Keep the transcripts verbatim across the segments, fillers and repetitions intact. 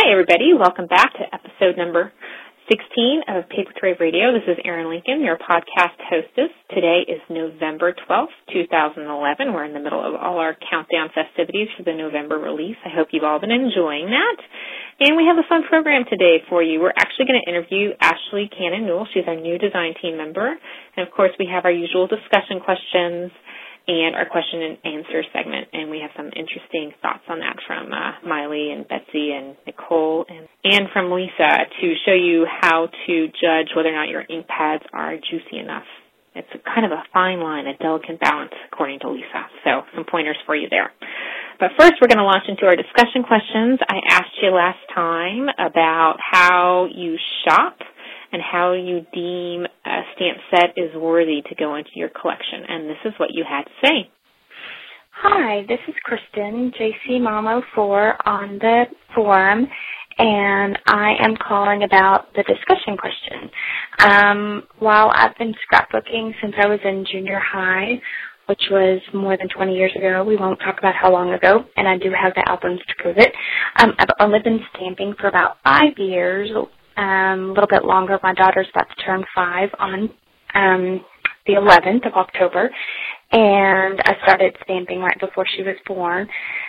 Hi, everybody. Welcome back to episode number sixteen of Paper Trade Radio. This is Erin Lincoln, your podcast hostess. Today is November twelfth, two thousand eleven. We're in the middle of all our countdown festivities for the November release. I hope you've all been enjoying that. And we have a fun program today for you. We're actually going to interview Ashley Cannon-Newell. She's our new design team member. And, of course, we have our usual discussion questions and our question and answer segment, and we have some interesting thoughts on that from uh, Miley and Betsy and Nicole and, and from Lisa to show you how to judge whether or not your ink pads are juicy enough. It's a kind of a fine line, a delicate balance, according to Lisa. So some pointers for you there. But first, we're going to launch into our discussion questions. I asked you last time about how you shop and how you deem a stamp set is worthy to go into your collection. And this is what you had to say. Hi, this is Kristen, J C Mom oh four on the forum, and I am calling about the discussion question. Um, while I've been scrapbooking since I was in junior high, which was more than twenty years ago, we won't talk about how long ago, and I do have the albums to prove it. Um, I've only been stamping for about five years, Um, a little bit longer. My daughter's about to turn five on um, the eleventh of October, and I started stamping right before she was born.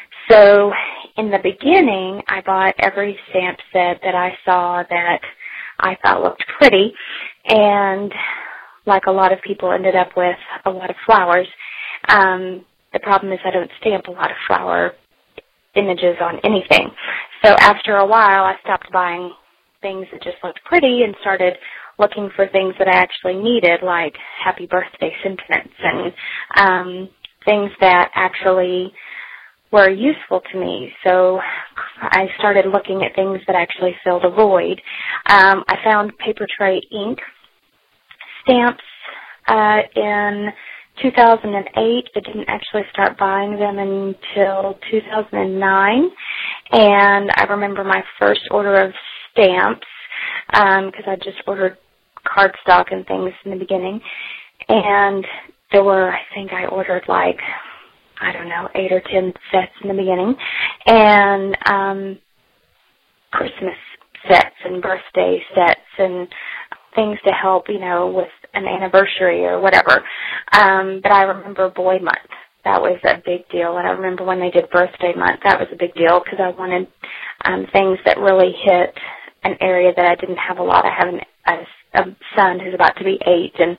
So in the beginning, I bought every stamp set that I saw that I thought looked pretty, and like a lot of people ended up with a lot of flowers. Um, the problem is I don't stamp a lot of flower images on anything. So after a while, I stopped buying things that just looked pretty and started looking for things that I actually needed, like happy birthday sentiments and um, things that actually were useful to me. So I started looking at things that actually filled a void. Um, I found Paper Tray ink stamps uh, in two thousand eight. I didn't actually start buying them until two thousand nine. And I remember my first order of stamps, because um, I just ordered cardstock and things in the beginning. And there were, I think I ordered like, I don't know, eight or ten sets in the beginning. And um, Christmas sets and birthday sets and things to help, you know, with an anniversary or whatever. Um, but I remember Boy Month. That was a big deal. And I remember when they did Birthday Month, that was a big deal because I wanted um, things that really hit an area that I didn't have a lot. I have an, a, a son who's about to be eight, and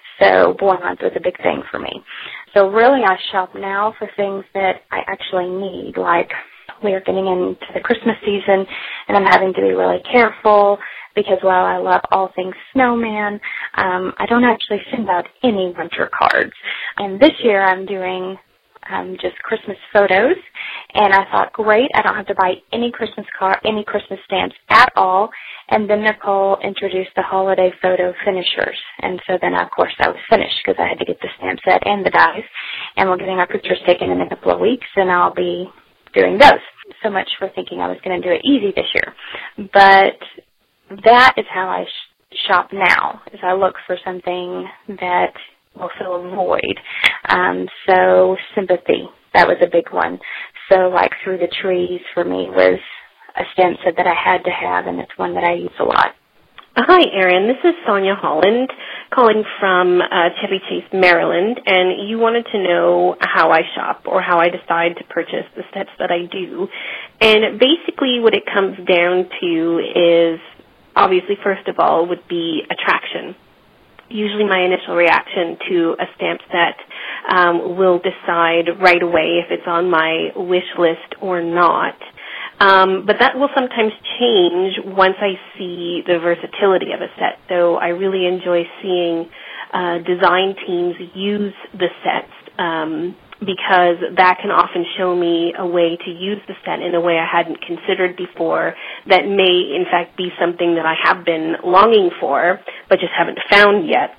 so Boy Month was a big thing for me. So really I shop now for things that I actually need, like we are getting into the Christmas season, and I'm having to be really careful because while I love all things snowman, um, I don't actually send out any winter cards. And this year I'm doing um, just Christmas photos, and I thought, great, I don't have to buy any Christmas card, any Christmas stamps at all. And then Nicole introduced the holiday photo finishers, and so then of course I was finished because I had to get the stamp set and the dies, and we're getting our pictures taken in a couple of weeks, and I'll be doing those. So much for thinking I was going to do it easy this year, but that is how I sh- shop now, is I look for something that will fill a void. Um, so sympathy, that was a big one. So like Through the Trees for me was a stamp set that I had to have, and it's one that I use a lot. Hi, Erin. This is Sonia Holland calling from uh, Chevy Chase, Maryland, and you wanted to know how I shop or how I decide to purchase the sets that I do. And basically what it comes down to is, obviously, first of all, would be attraction. Usually my initial reaction to a stamp set um, will decide right away if it's on my wish list or not. Um, but that will sometimes change once I see the versatility of a set. So I really enjoy seeing uh, design teams use the sets um, because that can often show me a way to use the set in a way I hadn't considered before that may, in fact, be something that I have been longing for but just haven't found yet.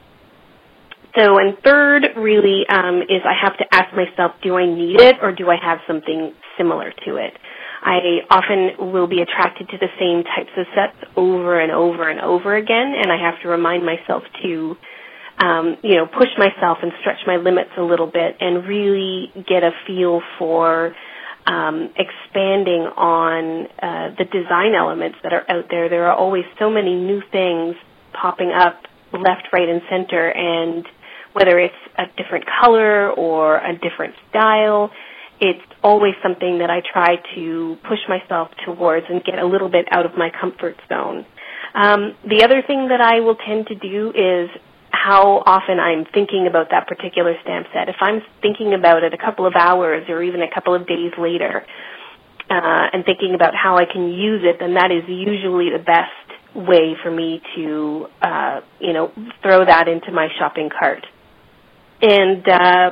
So, and third, really, um, is I have to ask myself, do I need it or do I have something similar to it? I often will be attracted to the same types of sets over and over and over again, and I have to remind myself to, um, you know, push myself and stretch my limits a little bit and really get a feel for um, expanding on uh, the design elements that are out there. There are always so many new things popping up left, right, and center, and whether it's a different color or a different style, it's always something that I try to push myself towards and get a little bit out of my comfort zone. Um, the other thing that I will tend to do is how often I'm thinking about that particular stamp set. If I'm thinking about it a couple of hours or even a couple of days later uh, and thinking about how I can use it, then that is usually the best way for me to, uh, you know, throw that into my shopping cart. And uh,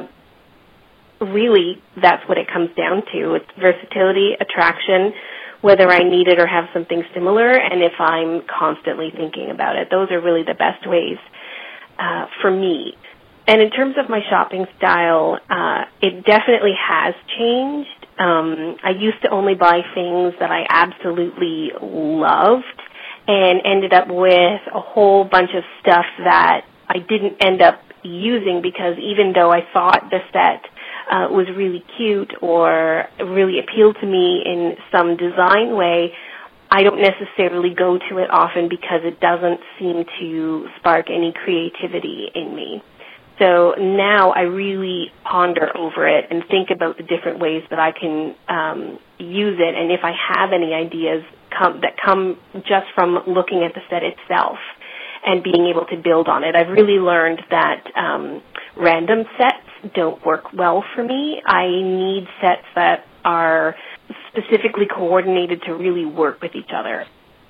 really, that's what it comes down to. It's versatility, attraction, whether I need it or have something similar, and if I'm constantly thinking about it. Those are really the best ways uh, for me. And in terms of my shopping style, uh, it definitely has changed. Um, I used to only buy things that I absolutely loved and ended up with a whole bunch of stuff that I didn't end up using because even though I thought the set uh, was really cute or really appealed to me in some design way, I don't necessarily go to it often because it doesn't seem to spark any creativity in me. So now I really ponder over it and think about the different ways that I can um, use it, and if I have any ideas come, that come just from looking at the set itself and being able to build on it. I've really learned that um, random sets don't work well for me. I need sets that are specifically coordinated to really work with each other.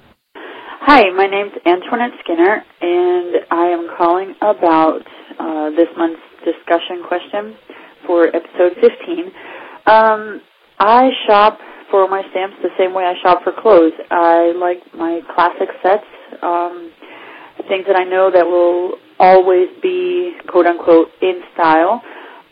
Hi, my name's Antoinette Skinner, and I am calling about uh, this month's discussion question for episode fifteen. Um, I shop for my stamps the same way I shop for clothes. I like my classic sets, um, things that I know that will always be, quote-unquote, in style.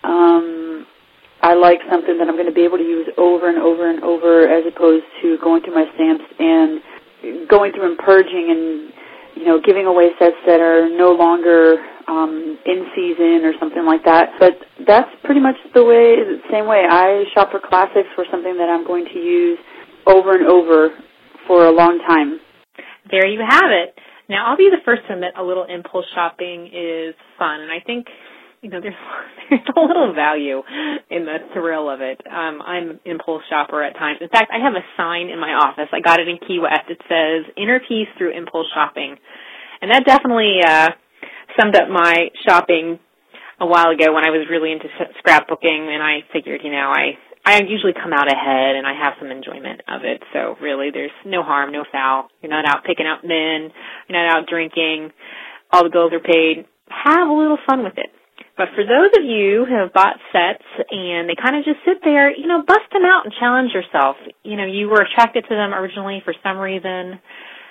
Um, I like something that I'm going to be able to use over and over and over as opposed to going through my stamps and going through and purging and, you know, giving away sets that are no longer um, in season or something like that. But that's pretty much the way, the same way. I shop for classics for something that I'm going to use over and over for a long time. There you have it. Now, I'll be the first to admit a little impulse shopping is fun, and I think, you know, there's, there's a little value in the thrill of it. Um, I'm an impulse shopper at times. In fact, I have a sign in my office. I got it in Key West. It says, "Inner Peace Through Impulse Shopping." And that definitely uh, summed up my shopping a while ago when I was really into scrapbooking, and I figured, you know, I, I usually come out ahead and I have some enjoyment of it. So really there's no harm, no foul. You're not out picking out men. You're not out drinking. All the bills are paid. Have a little fun with it. But for those of you who have bought sets and they kind of just sit there, you know, bust them out and challenge yourself. You know, you were attracted to them originally for some reason,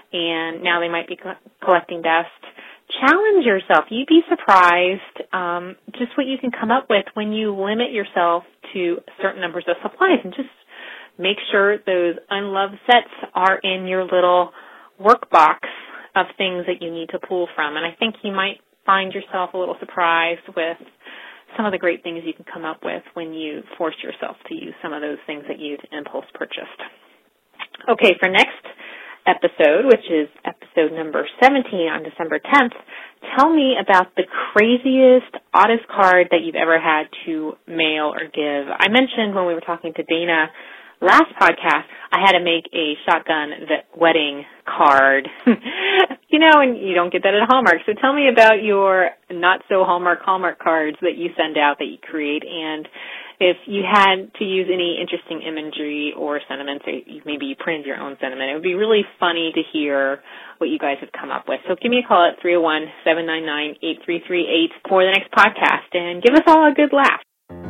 and now they might be co- collecting dust. Challenge yourself. You'd be surprised um, just what you can come up with when you limit yourself to certain numbers of supplies, and just make sure those unloved sets are in your little workbox of things that you need to pull from. And I think you might find yourself a little surprised with some of the great things you can come up with when you force yourself to use some of those things that you've impulse purchased. Okay, for next episode, which is episode number seventeen on December tenth, tell me about the craziest, oddest card that you've ever had to mail or give. I mentioned when we were talking to Dana last podcast, I had to make a shotgun wedding card. You know, and you don't get that at Hallmark. So tell me about your not-so-Hallmark Hallmark cards that you send out, that you create, and if you had to use any interesting imagery or sentiments, or maybe you printed your own sentiment. It would be really funny to hear what you guys have come up with. So give me a call at three oh one, seven nine nine, eight three three eight for the next podcast, and give us all a good laugh.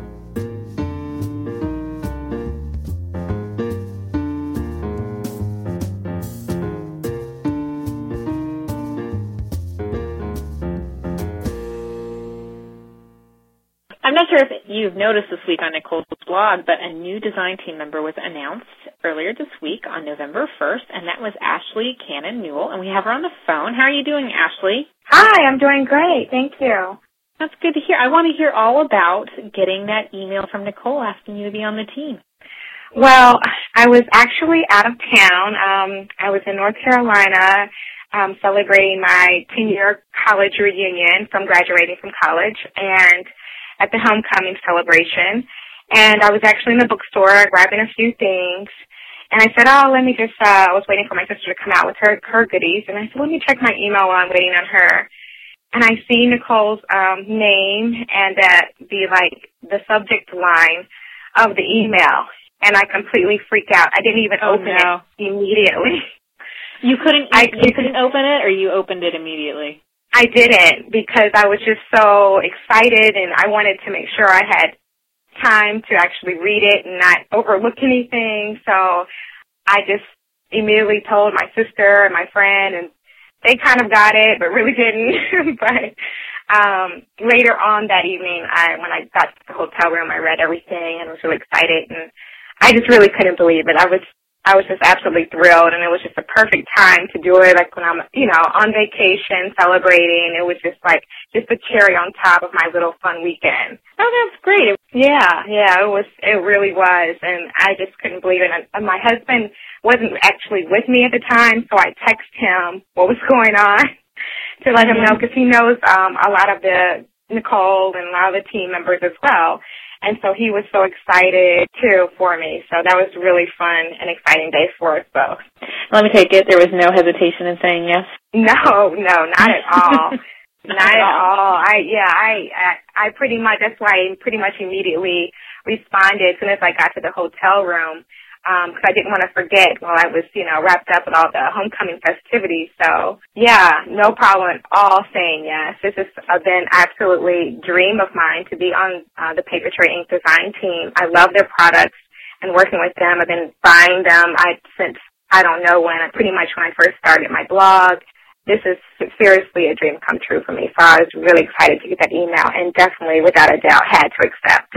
I'm not sure if you've noticed this week on Nicole's blog, but a new design team member was announced earlier this week on November first, and that was Ashley Cannon-Newell, and we have her on the phone. How are you doing, Ashley? Hi, I'm doing great. Thank you. That's good to hear. I want to hear all about getting that email from Nicole asking you to be on the team. Well, I was actually out of town. Um, I was in North Carolina um, celebrating my ten-year college reunion from graduating from college and at the homecoming celebration. And I was actually in the bookstore grabbing a few things. And I said, oh, let me just, uh, I was waiting for my sister to come out with her, her goodies. And I said, let me check my email while I'm waiting on her. And I see Nicole's um, name and that the, like, the subject line of the email. And I completely freaked out. I didn't even oh, open no. it immediately. You couldn't, you, I, you couldn't open it, or you opened it immediately? I didn't, because I was just so excited and I wanted to make sure I had time to actually read it and not overlook anything. So I just immediately told my sister and my friend, and they kind of got it, but really didn't. But um, later on that evening, I when I got to the hotel room, I read everything and was really excited, and I just really couldn't believe it. I was I was just absolutely thrilled, and it was just a perfect time to do it, like when I'm, you know, on vacation, celebrating. It was just like, just a cherry on top of my little fun weekend. Oh, that's great. Yeah, yeah, it was, it really was, and I just couldn't believe it. And my husband wasn't actually with me at the time, so I texted him what was going on to let him know, because he knows um, a lot of the, Nicole and a lot of the team members as well. And so he was so excited, too, for me. So that was a really fun and exciting day for us both. Let me take it. There was no hesitation in saying yes? No, no, not at all. not, not at all. all. I Yeah, I, I I pretty much, that's why I pretty much immediately responded as soon as I got to the hotel room, because um, I didn't want to forget while I was, you know, wrapped up with all the homecoming festivities. So, yeah, no problem at all saying yes. This has been absolutely a dream of mine to be on uh, the Paper Tray Incorporated design team. I love their products and working with them. I've been buying them I, since, I don't know when, pretty much when I first started my blog. This is seriously a dream come true for me. So I was really excited to get that email and definitely, without a doubt, had to accept.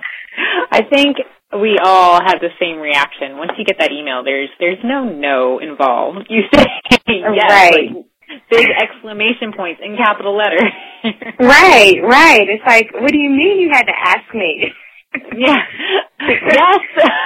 I think we all had the same reaction. Once you get that email, there's there's no no involved. You say yes, right. Like big exclamation points in capital letters. Right, right. It's like, what do you mean you had to ask me? Yeah. Yes.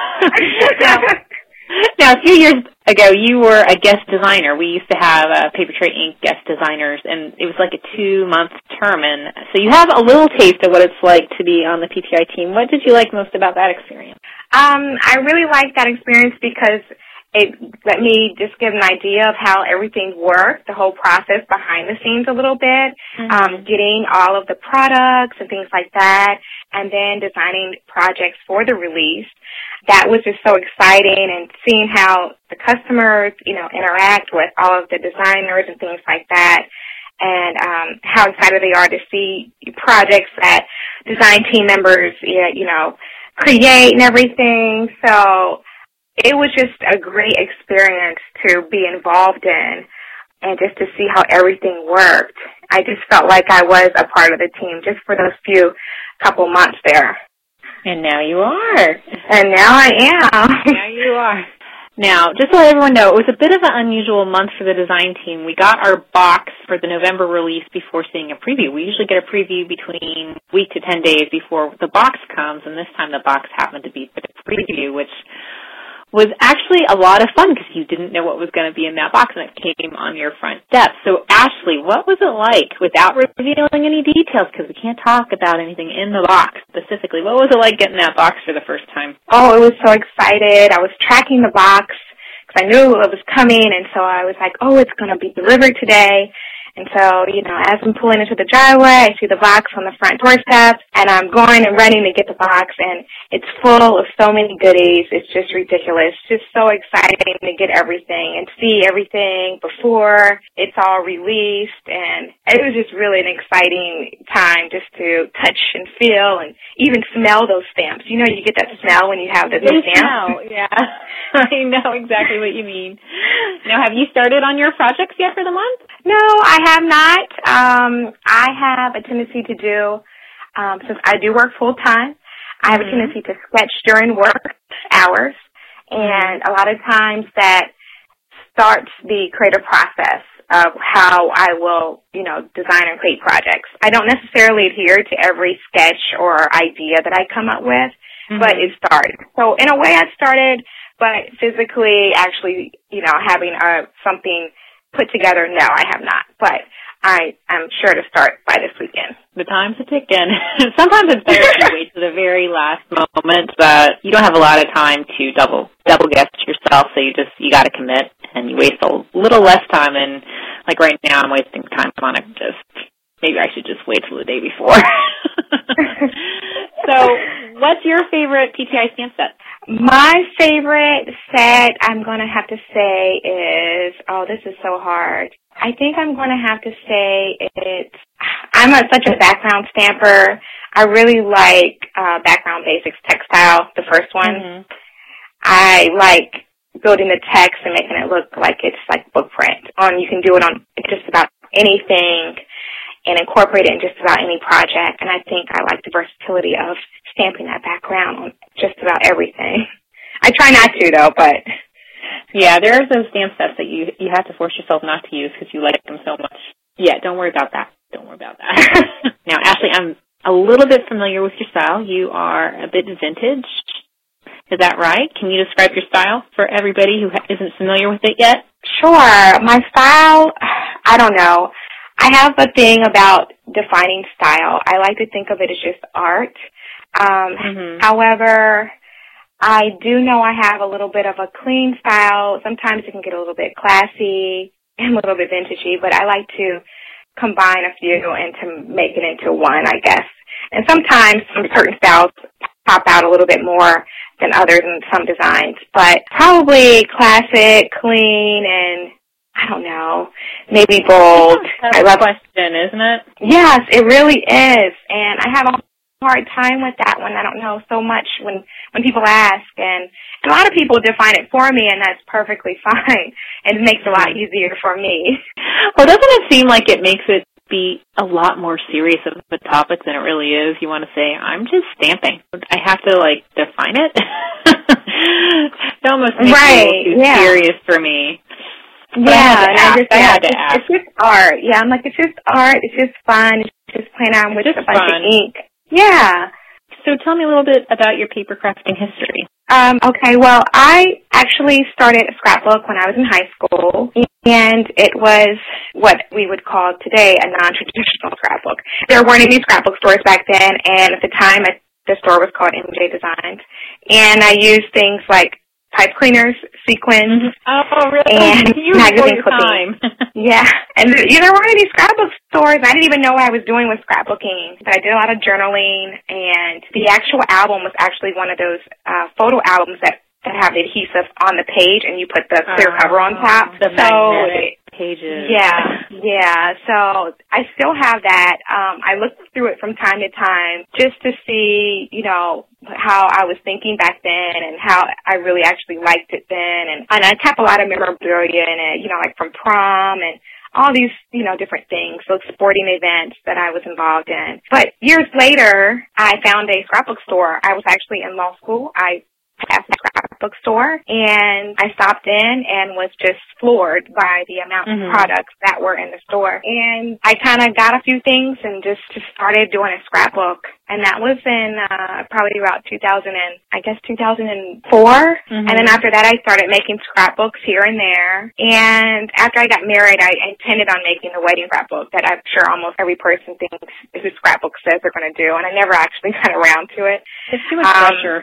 now, now, a few years ago, you were a guest designer. We used to have uh, Paper Tray Incorporated guest designers, and it was like a two-month term. And so you have a little taste of what it's like to be on the P T I team. What did you like most about that experience? Um, I really liked that experience because it let me just get an idea of how everything worked, the whole process behind the scenes a little bit, mm-hmm. um, getting all of the products and things like that, and then designing projects for the release. That was just so exciting, and seeing how the customers, you know, interact with all of the designers and things like that, and um, how excited they are to see projects that design team members, you know, create and everything. So it was just a great experience to be involved in and just to see how everything worked. I just felt like I was a part of the team just for those few couple months there. And now you are. And now I am. Now you are. Now, just to let everyone know, it was a bit of an unusual month for the design team. We got our box for the November release before seeing a preview. We usually get a preview between a week to ten days before the box comes, and this time the box happened to be the preview, which was actually a lot of fun because you didn't know what was going to be in that box, and it came on your front step. So, Ashley, what was it like, without revealing any details, because we can't talk about anything in the box specifically, what was it like getting that box for the first time? Oh, it was so excited. I was tracking the box because I knew it was coming, and so I was like, oh, it's going to be delivered today. And so, you know, as I'm pulling into the driveway, I see the box on the front doorstep, and I'm going and running to get the box, and it's full of so many goodies. It's just ridiculous. It's just so exciting to get everything and see everything before it's all released, and it was just really an exciting time just to touch and feel and even smell those stamps. You know, you get that smell when you have the new stamp. Smell, yeah. I know exactly what you mean. Now, have you started on your projects yet for the month? No, I have not. Um, I have a tendency to do, um, since I do work full-time, I have mm-hmm. a tendency to sketch during work hours, and a lot of times that starts the creative process of how I will, you know, design and create projects. I don't necessarily adhere to every sketch or idea that I come up with, mm-hmm. but it started. So in a way I started, but physically actually, you know, having a, something put together, no, I have not. But I am sure to start by this weekend. The time's a ticking. Sometimes it's better to wait to the very last moment, but you don't have a lot of time to double double guess yourself, so you just you got to commit, and you waste a little less time. And like right now, I'm wasting time on it. Just maybe I should just wait till the day before. So, what's your favorite P T I stamp set? My favorite set, I'm going to have to say is, oh, this is so hard. I think I'm going to have to say it's, I'm a, such a background stamper. I really like uh, Background Basics Textile, the first one. Mm-hmm. I like building the text and making it look like it's like book print. On, you can do it on just about anything and incorporate it in just about any project. And I think I like the versatility of stamping that background on just about everything. I try not to, though, but... Yeah, there are those stamp sets that you you have to force yourself not to use because you like them so much. Yeah, don't worry about that. Don't worry about that. Now, Ashley, I'm a little bit familiar with your style. You are a bit vintage. Is that right? Can you describe your style for everybody who isn't familiar with it yet? Sure. My style, I don't know. I have a thing about defining style. I like to think of it as just art. Um, mm-hmm. However, I do know I have a little bit of a clean style. Sometimes it can get a little bit classy and a little bit vintagey, but I like to combine a few and to make it into one, I guess. And sometimes some certain styles pop out a little bit more than others in some designs, but probably classic, clean, and I don't know, maybe bold. That's I love a question, isn't it? Yes, it really is, and I have a hard time with that one. I don't know so much when when people ask, and a lot of people define it for me, and that's perfectly fine, and it makes it a lot easier for me. Well, doesn't it seem like it makes it be a lot more serious of a topic than it really is? You want to say, I'm just stamping. I have to, like, define it? It almost makes right, it a little too yeah. serious for me. But yeah, and ask, I just, I yeah, had to it's, ask. it's just art. Yeah, I'm like, it's just art. It's just fun. It's just playing around with it's a bunch fun. of ink. Yeah. So tell me a little bit about your paper crafting history. Um, okay, well, I actually started a scrapbook when I was in high school, and it was what we would call today a non-traditional scrapbook. There weren't any scrapbook stores back then, and at the time, the store was called M J Designs, and I used things like pipe cleaners, sequins, oh, really? and you magazine clipping. Yeah, and you know, there weren't any scrapbook stores. I didn't even know what I was doing with scrapbooking, but I did a lot of journaling, and the actual album was actually one of those uh, photo albums that, that have the adhesive on the page, and you put the clear uh, cover on top. The so, magnetic pages. Yeah, yeah. So I still have that. Um, I look through it from time to time just to see, you know, how I was thinking back then and how I really actually liked it then. And, and I kept a lot of memorabilia in it, you know, like from prom and all these, you know, different things, so sporting events that I was involved in. But years later, I found a scrapbook store. I was actually in law school. I passed the scrapbook store, and I stopped in and was just floored by the amount mm-hmm. of products that were in the store. And I kind of got a few things and just, just started doing a scrapbook. And that was in uh, probably about two thousand and I guess two thousand four. Mm-hmm. And then after that, I started making scrapbooks here and there. And after I got married, I intended on making the wedding scrapbook that I'm sure almost every person thinks who scrapbook says they're going to do. And I never actually got around to it. It's too much um, pressure.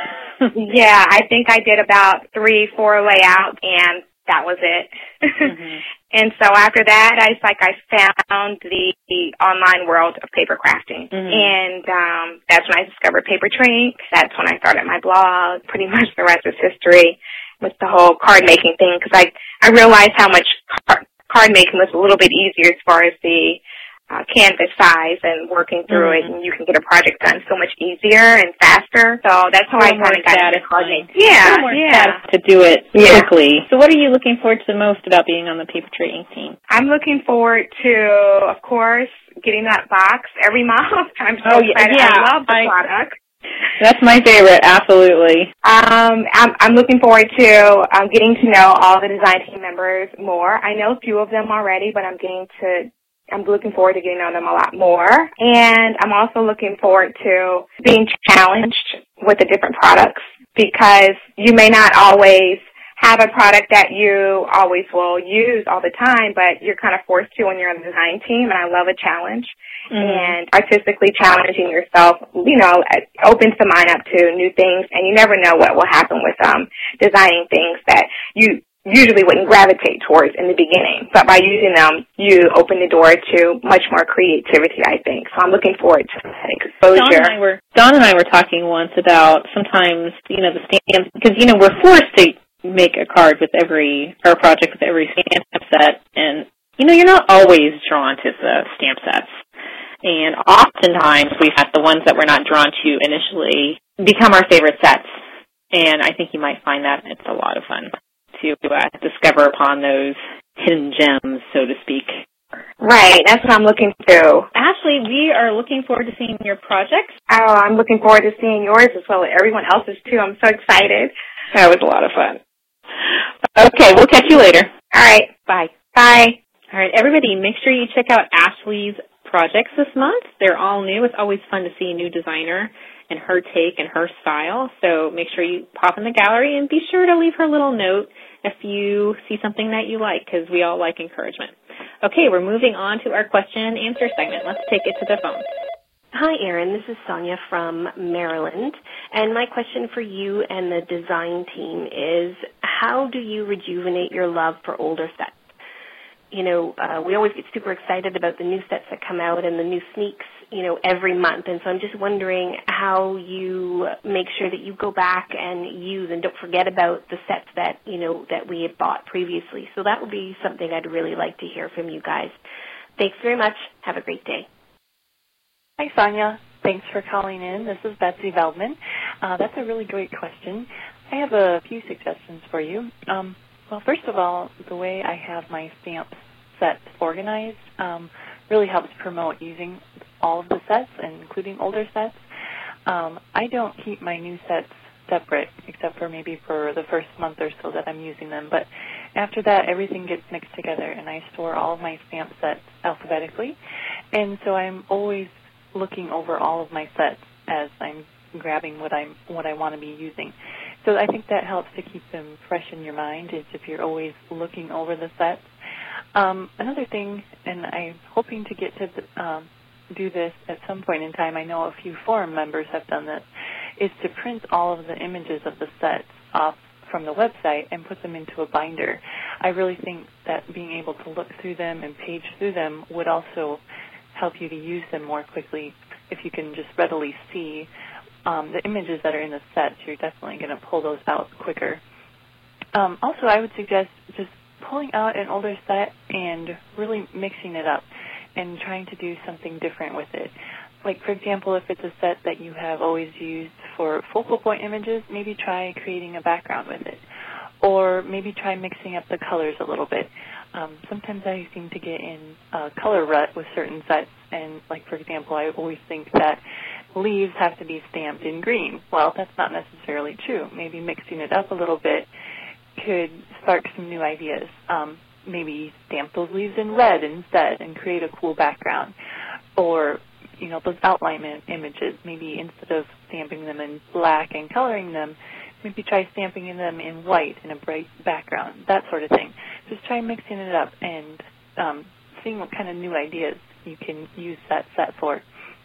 Yeah, I think I did about three, four layouts, and that was it. Mm-hmm. And so after that, I it's like I found the, the online world of paper crafting. Mm-hmm. And um, that's when I discovered Papertrey Ink. That's when I started my blog. Pretty much the rest is history with the whole card making thing, because I, I realized how much card, card making was a little bit easier as far as the Uh, canvas size and working through mm-hmm. it, and you can get a project done so much easier and faster. So that's how I kind of got into card making. Yeah, yeah. To do it yeah. quickly. So what are you looking forward to the most about being on the Papertrey Ink team? I'm looking forward to, of course, getting that box every month. I'm so oh, excited. Yeah. I love the I, product. That's my favorite, absolutely. Um, I'm, I'm looking forward to um, getting to know all the design team members more. I know a few of them already, but I'm getting to I'm looking forward to getting to know them a lot more. And I'm also looking forward to being challenged with the different products, because you may not always have a product that you always will use all the time, but you're kind of forced to when you're on the design team, and I love a challenge. Mm-hmm. And artistically challenging yourself, you know, opens the mind up to new things, and you never know what will happen with um, designing things that you usually wouldn't gravitate towards in the beginning. But by using them, you open the door to much more creativity, I think. So I'm looking forward to that exposure. Dawn and I were, Dawn and I were talking once about sometimes, you know, the stamps, because, you know, we're forced to make a card with every, or a project with every stamp set, and, you know, you're not always drawn to the stamp sets. And oftentimes we have the ones that we're not drawn to initially become our favorite sets. And I think you might find that it's a lot of fun to uh, discover upon those hidden gems, so to speak. Right, that's what I'm looking to. Ashley, we are looking forward to seeing your projects. Oh, I'm looking forward to seeing yours as well as everyone else's too. I'm so excited. That was a lot of fun. Okay, we'll catch you later. All right. Bye. Bye. All right, everybody, make sure you check out Ashley's projects this month. They're all new. It's always fun to see a new designer and her take and her style. So make sure you pop in the gallery and be sure to leave her a little note if you see something that you like, because we all like encouragement. Okay, we're moving on to our question and answer segment. Let's take it to the phone. Hi, Erin. This is Sonia from Maryland. And my question for you and the design team is, how do you rejuvenate your love for older sets? You know, uh, we always get super excited about the new sets that come out and the new sneaks, you know, every month. And so I'm just wondering how you make sure that you go back and use and don't forget about the sets that, you know, that we had bought previously. So that would be something I'd really like to hear from you guys. Thanks very much. Have a great day. Hi, Sonia. Thanks for calling in. This is Betsy Veldman. Uh, that's a really great question. I have a few suggestions for you. Um, well, first of all, the way I have my stamp sets organized um, really helps promote using all of the sets, including older sets. Um, I don't keep my new sets separate, except for maybe for the first month or so that I'm using them. But after that, everything gets mixed together, and I store all of my stamp sets alphabetically. And so I'm always looking over all of my sets as I'm grabbing what I'm what I want to be using. So I think that helps to keep them fresh in your mind, is if you're always looking over the sets. Um, another thing, and I'm hoping to get to um, do this at some point in time, I know a few forum members have done this, is to print all of the images of the sets off from the website and put them into a binder. I really think that being able to look through them and page through them would also help you to use them more quickly. If you can just readily see um, the images that are in the sets, you're definitely going to pull those out quicker. Um, also, I would suggest just pulling out an older set and really mixing it up and trying to do something different with it. Like, for example, if it's a set that you have always used for focal point images, maybe try creating a background with it. Or maybe try mixing up the colors a little bit. Um, sometimes I seem to get in a color rut with certain sets, and, like, for example, I always think that leaves have to be stamped in green. Well, that's not necessarily true. Maybe mixing it up a little bit could spark some new ideas. Um, maybe stamp those leaves in red instead and create a cool background. Or, you know, those outline images, maybe instead of stamping them in black and coloring them, maybe try stamping them in white in a bright background, that sort of thing. Just try mixing it up and um, seeing what kind of new ideas you can use that set for.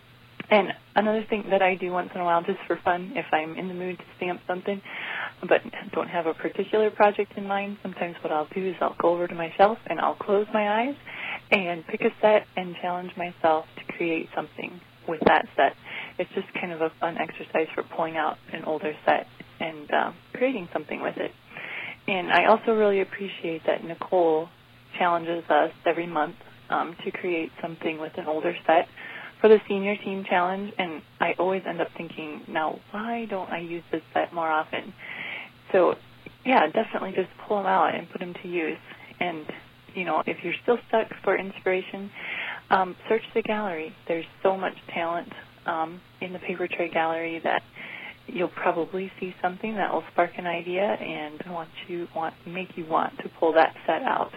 And another thing that I do once in a while, just for fun, if I'm in the mood to stamp something but don't have a particular project in mind, sometimes what I'll do is I'll go over to my shelf and I'll close my eyes and pick a set and challenge myself to create something with that set. It's just kind of a fun exercise for pulling out an older set and uh, creating something with it. And I also really appreciate that Nicole challenges us every month um, to create something with an older set for the senior team challenge, and I always end up thinking, now, why don't I use this set more often? So, yeah, definitely just pull them out and put them to use. And, you know, if you're still stuck for inspiration, um, search the gallery. There's so much talent um, in the Paper Tray Gallery that you'll probably see something that will spark an idea and want you want make you want to pull that set out.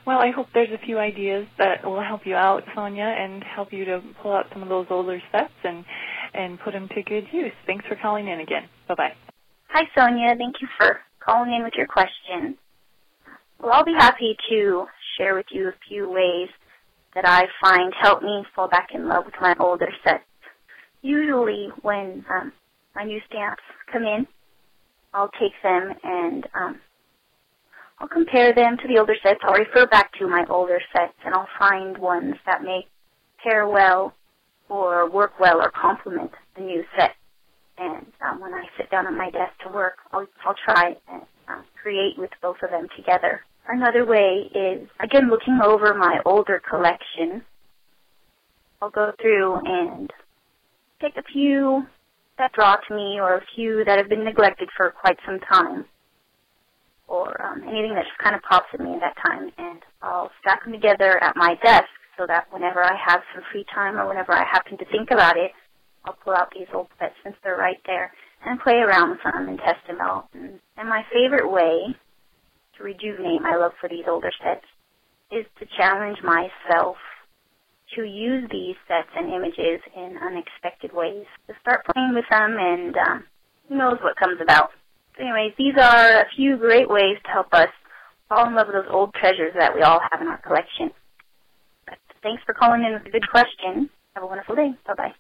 Well, I hope there's a few ideas that will help you out, Sonia, and help you to pull out some of those older sets and, and put them to good use. Thanks for calling in again. Bye-bye. Hi, Sonia. Thank you for calling in with your question. Well, I'll be happy to share with you a few ways that I find help me fall back in love with my older sets. Usually when um, my new stamps come in, I'll take them and um, I'll compare them to the older sets. I'll refer back to my older sets, and I'll find ones that may pair well or work well or complement the new set. And um, when I sit down at my desk to work, I'll, I'll try and uh, create with both of them together. Another way is, again, looking over my older collection. I'll go through and take a few that draw to me or a few that have been neglected for quite some time, or um, anything that just kind of pops at me at that time, and I'll stack them together at my desk so that whenever I have some free time or whenever I happen to think about it, I'll pull out these old sets since they're right there and play around with them and test them out. And, and my favorite way to rejuvenate my love for these older sets is to challenge myself to use these sets and images in unexpected ways. To start playing with them, and um, who knows what comes about. So anyways, these are a few great ways to help us fall in love with those old treasures that we all have in our collection. But thanks for calling in with a good question. Have a wonderful day. Bye-bye.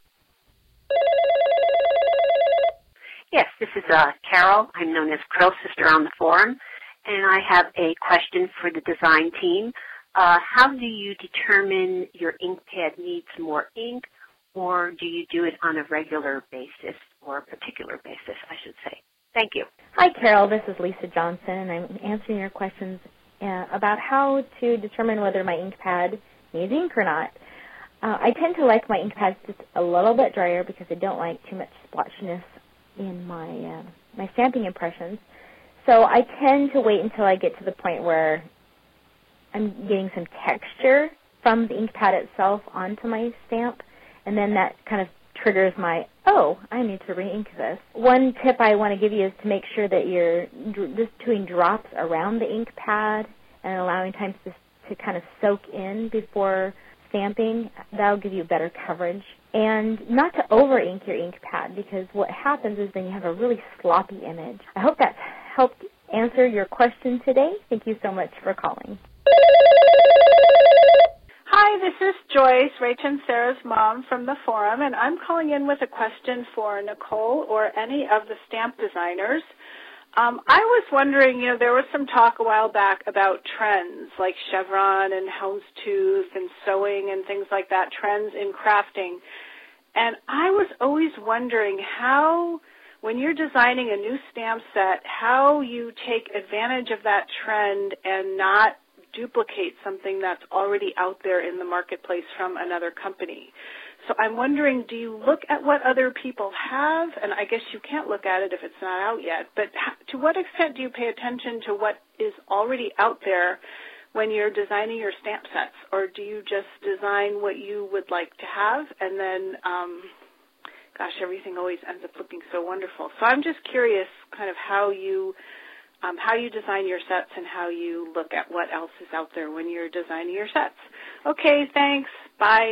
Yes, this is uh, Carol. I'm known as Krill Sister on the forum, and I have a question for the design team. Uh, how do you determine your ink pad needs more ink, or do you do it on a regular basis, or a particular basis, I should say? Thank you. Hi, Carol. This is Lisa Johnson, and I'm answering your questions uh, about how to determine whether my ink pad needs ink or not. Uh, I tend to like my ink pads just a little bit drier because I don't like too much splotchiness in my uh, my stamping impressions. So I tend to wait until I get to the point where I'm getting some texture from the ink pad itself onto my stamp, and then that kind of triggers my, oh, I need to re-ink this. One tip I want to give you is to make sure that you're just doing drops around the ink pad and allowing time to, to kind of soak in before stamping. That'll give you better coverage. And not to over-ink your ink pad, because what happens is then you have a really sloppy image. I hope that's helped answer your question today. Thank you so much for calling. Hi, this is Joyce, Rach and Sarah's mom from the forum, and I'm calling in with a question for Nicole or any of the stamp designers. Um, I was wondering, you know, there was some talk a while back about trends like chevron and houndstooth and sewing and things like that, trends in crafting. And I was always wondering how, when you're designing a new stamp set, how you take advantage of that trend and not duplicate something that's already out there in the marketplace from another company. So I'm wondering, do you look at what other people have? And I guess you can't look at it if it's not out yet, but to what extent do you pay attention to what is already out there when you're designing your stamp sets? Or do you just design what you would like to have, and then, um, gosh, everything always ends up looking so wonderful. So I'm just curious kind of how you Um, how you design your sets and how you look at what else is out there when you're designing your sets. Okay, thanks. Bye.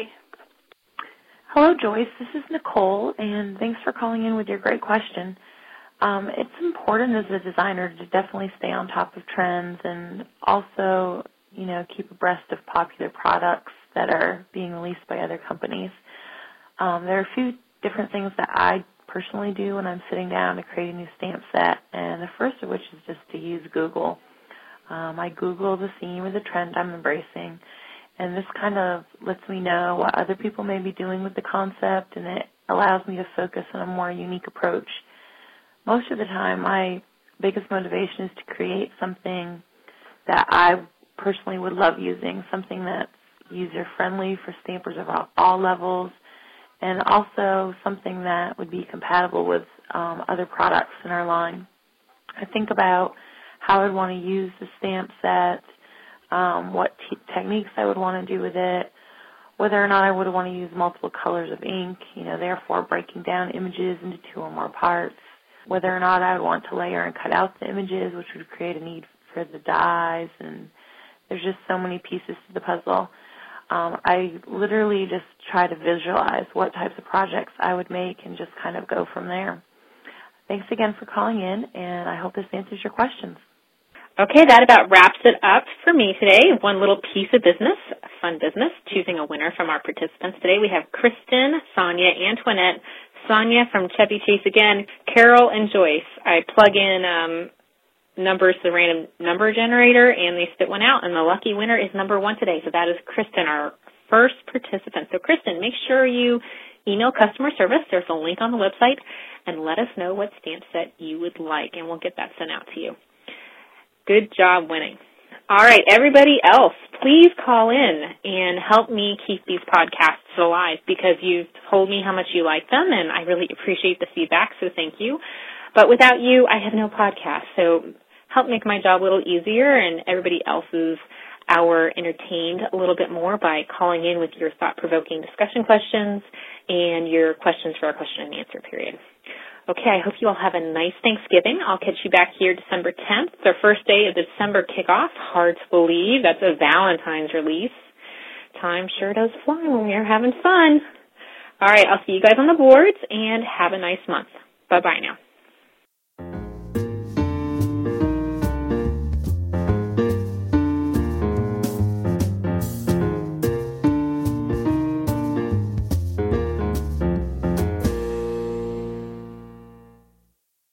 Hello, Joyce. This is Nicole, and thanks for calling in with your great question. Um, it's important as a designer to definitely stay on top of trends and also, you know, keep abreast of popular products that are being released by other companies. Um, there are a few different things that I personally do when I'm sitting down to create a new stamp set, and the first of which is just to use Google. Um, I Google the theme or the trend I'm embracing, and this kind of lets me know what other people may be doing with the concept, and it allows me to focus on a more unique approach. Most of the time, my biggest motivation is to create something that I personally would love using, something that's user-friendly for stampers of all, all levels, and also something that would be compatible with um, other products in our line. I think about how I'd want to use the stamp set, um, what t- techniques I would want to do with it, whether or not I would want to use multiple colors of ink, you know, therefore breaking down images into two or more parts, whether or not I would want to layer and cut out the images, which would create a need for the dyes and there's just so many pieces to the puzzle. Um, I literally just try to visualize what types of projects I would make and just kind of go from there. Thanks again for calling in, and I hope this answers your questions. Okay, that about wraps it up for me today. One little piece of business, fun business, choosing a winner from our participants today. We have Kristen, Sonia, Antoinette, Sonia from Chevy Chase again, Carol, and Joyce. I plug in um, numbers to the random number generator, and they spit one out, and the lucky winner is number one today. So that is Kristen, our first participant. So, Kristen, make sure you email customer service. There's a link on the website, and let us know what stamp set you would like, and we'll get that sent out to you. Good job winning. All right, everybody else, please call in and help me keep these podcasts alive because you've told me how much you like them, and I really appreciate the feedback, so thank you. But without you, I have no podcast, so help make my job a little easier and everybody else's hour entertained a little bit more by calling in with your thought-provoking discussion questions and your questions for our question and answer period. Okay, I hope you all have a nice Thanksgiving. I'll catch you back here December tenth. It's our first day of the December kickoff. Hard to believe. That's a Valentine's release. Time sure does fly when we're having fun. All right, I'll see you guys on the boards, and have a nice month. Bye-bye now.